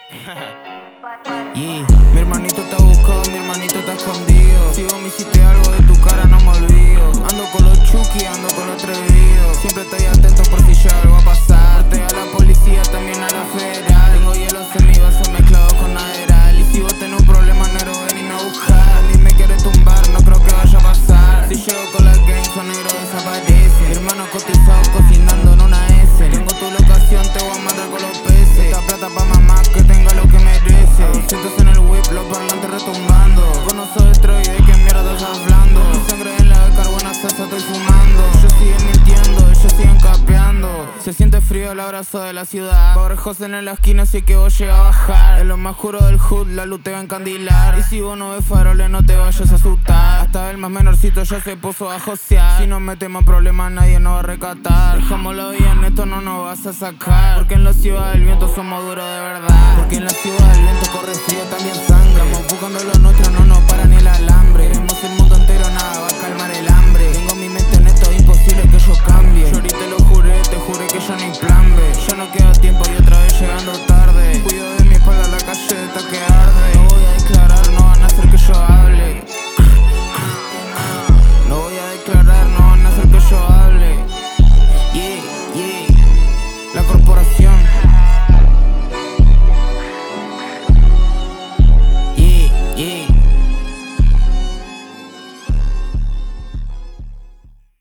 Yeah. Mi hermanito te ha buscado, mi hermanito te ha escondido. Si vos me hiciste algo de tu cara no me olvido. Ando con los Chucky, ando con los atrevidos. Siempre estoy atento por si llega algo a pasar. Te a la policía, también a la federal. Tengo hielos en mi vaso mezclados con Adderall. Y si vos tenés un problema negro, ven a buscar. A mí me quiere tumbar, no creo que vaya a pasar. Si llego con la gang, son negros desaparece. Mi hermano cotizado cocinando en una S. Tengo tu locación, te voy a matar con los peces. Esta plata pa' mamá que tenga lo que merece. Sientos en el whip, los parlantes retumbando. Conozco Detroit, ¿de qué mierda estás hablando? Mi sangre en la carbona salsa estoy fumando. Ellos siguen mintiendo, ellos siguen capeando. Se siente frío el abrazo de la ciudad. Pobre José en la esquina, así que vos llegas a bajar. En lo más juro del hood, la luz te va a encandilar. Y si vos no ves faroles, no te vayas a asustar. Hasta el más menorcito ya se puso a josear. Si nos metemos problemas, nadie nos va a recatar. Dejámoslo bien, esto no nos vas a sacar. Porque en la ciudad del viento somos duros de verdad. Porque en la ciudad del viento corre frío, también sangre. Estamos buscando lo nuestro, no nos para ni el alambre. Queremos el mundo entero, nada va a calmar el